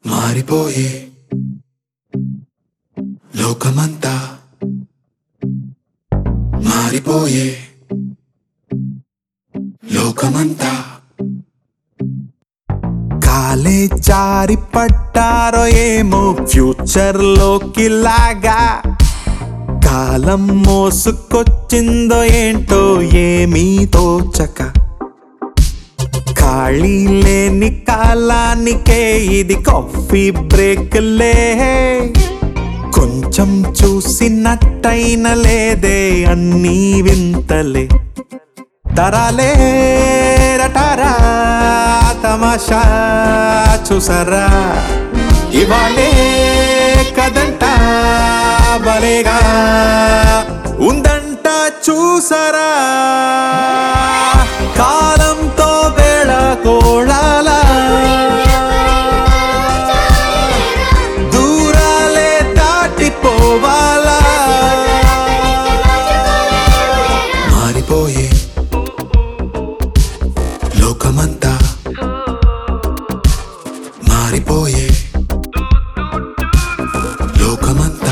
మారిపోయే లోకమంతా మారిపోయే లోకమంతా కాలే జారి పట్టారో ఏమో ఫ్యూచర్ లోకి లాగా కాలం మోసుకొచ్చిందో ఏంటో ఏమీ తోచక ఖాళీ లేని కాలానికే ఇది కాఫీ బ్రేక్లే కొంచెం చూసినట్టయిన లేదే అన్నీ వింతలే తరాలే రటారా తమాషా చూసారా ఇవాళే కదంట బలేగా ఉందంట చూసారా కాలంతో వేళ కోళాలా దూరాలే దాటిపోవాలా మారిపోయే లోకమంతా మారిపోయే లోకమంతా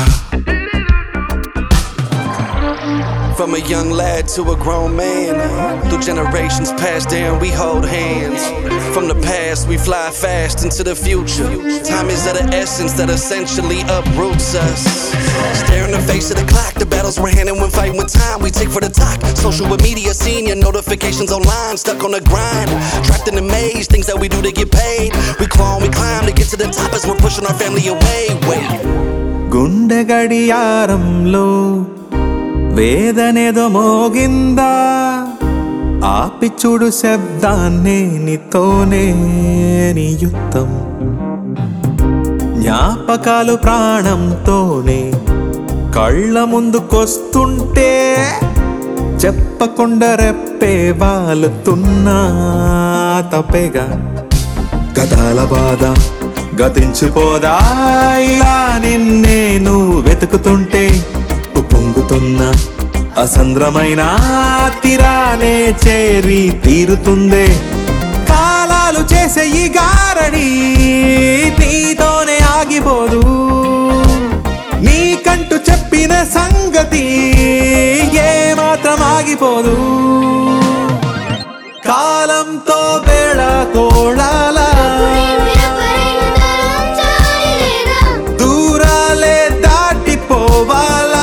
From a young lad to a grown man, through generations passed down, we hold hands. From the past, we fly fast into the future. Time is of the essence that essentially uproots us. Stare in the face of the clock, the battles we're handing when fighting with time. We take for the talk. Social media, seeing your notifications online, stuck on the grind, trapped in the maze. Things that we do to get paid. We claw, we climb to get to the top as we're pushing our family away. Wait. గుండె గడియారంలో వేదనేదో మోగిందా ఆపిచుడు శబ్దాన్నే నీతోనే నీ యుద్ధం జ్ఞాపకాలు ప్రాణంతోనే కళ్ళ ముందుకొస్తుంటే చెప్పకుండా రెప్పే వాలుతున్నా తప్పేగా గతాల బాధ గతించిపోదా ఇలా నిన్నే నువ్వు వెతుకుతుంటే పొంగుతున్న అసంద్రమైన తీరానే చేరి తీరుతుందే కాలాలు చేసే ఈ గారడి నీతోనే ఆగిపోదు నీకంటూ చెప్పిన సంగతి ఏ మాత్రం ఆగిపోదు కాలంతో వేళ కోళాలా దూరాలే దాటిపోవాలా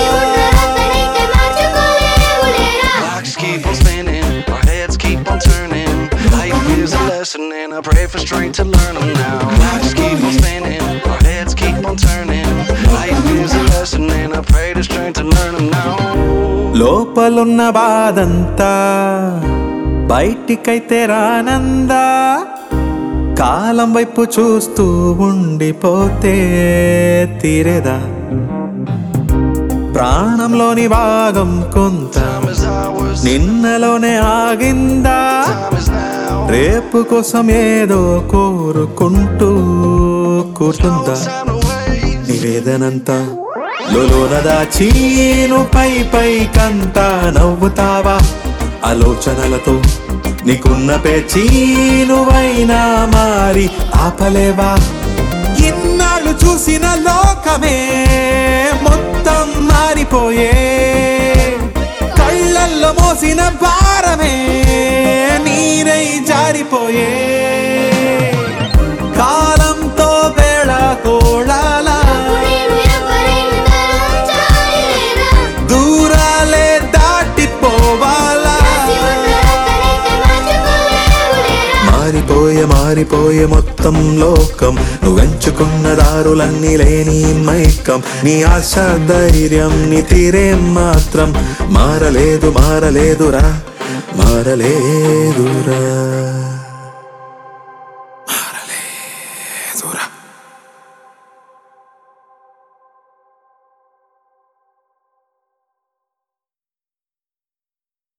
And I pray for strength to learn them now. Lives keep on spinning, our heads keep on turning. Life is a lesson and I pray the strength to learn them now. లోపలున్న బాధంతా బయటికైతే రానందా కాలం వైపు చూస్తూ ఉండిపోతే తీరేదా ప్రాణంలోని భాగం కొంత నిన్నలోనే ఆగిందా రేపు కోసం ఏదో కోరుకుంటూ కూర్చుందా నివేదనంతా లోన దాచి నువ్వు పై కంతా నవ్వుతావా ఆలోచనలతో నీకున్న పేచి నువ్వైనా మారి ఆపలేవా ఇన్నాళ్ళు చూసిన లోకమే మొత్తం మారిపోయే కళ్ళల్లో మోసిన భారమే నీరై జారిపోయే కాలంతో వేళ కోళాలా దూరాలే దాటిపోవాలా మారిపోయే మొత్తం లోకం నువ్వెంచుకున్న దారులన్నీ లేని మైకం నీ ఆశ ధైర్యం నీ తీరే మాత్రం మారలేదురా మారలేదురా